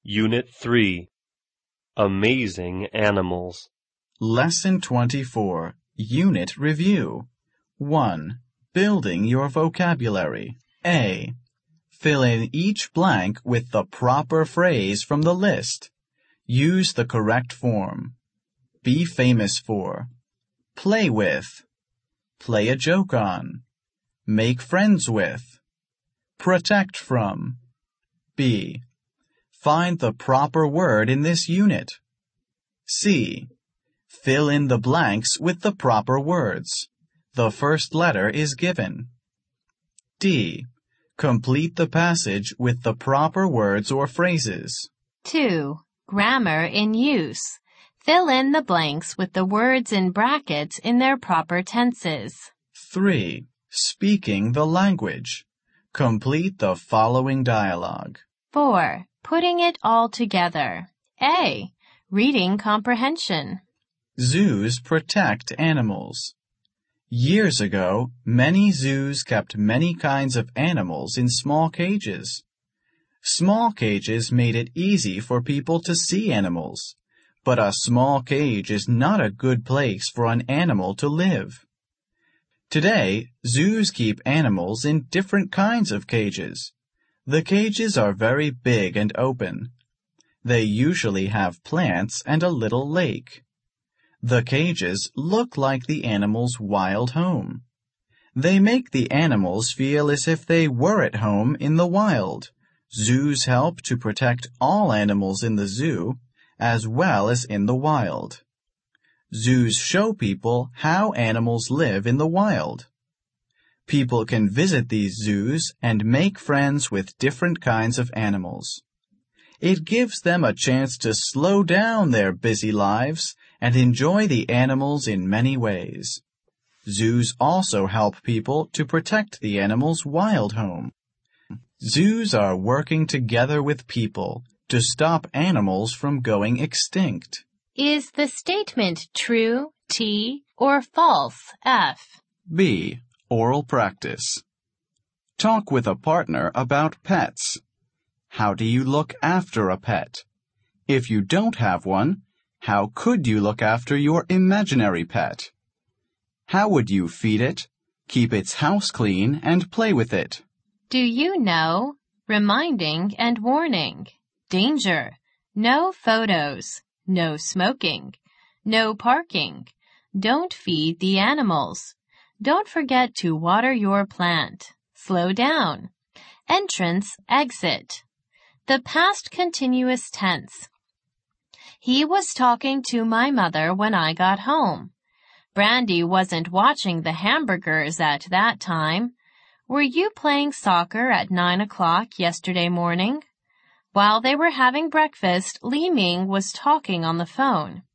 Unit 3. Amazing Animals. Lesson 24. Unit Review. 1. Building your vocabulary. A. Fill in each blank with the proper phrase from the list. Use the correct form. Be famous for. Play with. Play a joke on. Make friends with. Protect from. B. Find the proper word in this unit. C. Fill in the blanks with the proper words. The first letter is given. D. Complete the passage with the proper words or phrases. 2. Grammar in use. Fill in the blanks with the words in brackets in their proper tenses. 3. Speaking the language. Complete the following dialogue. 4. Putting it all together. A. Reading comprehension. Zoos protect animals. Years ago, many zoos kept many kinds of animals in small cages. Small cages made it easy for people to see animals, but a small cage is not a good place for an animal to live. Today, zoos keep animals in different kinds of cages. The cages are very big and open. They usually have plants and a little lake. The cages look like the animal's wild home. They make the animals feel as if they were at home in the wild. Zoos help to protect all animals in the zoo as well as in the wild. Zoos show people how animals live in the wild. People can visit these zoos and make friends with different kinds of animals. It gives them a chance to slow down their busy lives and enjoy the animals in many ways. Zoos also help people to protect the animal's wild home. Zoos are working together with people to stop animals from going extinct. Is the statement true, T, or false, F? B. Oral practice. Talk with a partner about pets. How do you look after a pet? If you don't have one, how could you look after your imaginary pet? How would you feed it, keep its house clean, and play with it? Do you know? Reminding and warning. Danger. No photos. No smoking. No parking. Don't feed the animals. Don't forget to water your plant. Slow down. Entrance, exit. The past continuous tense. He was talking to my mother when I got home. Brandy wasn't watching the hamburgers at that time. Were you playing soccer at 9 o'clock yesterday morning? While they were having breakfast, Li Ming was talking on the phone.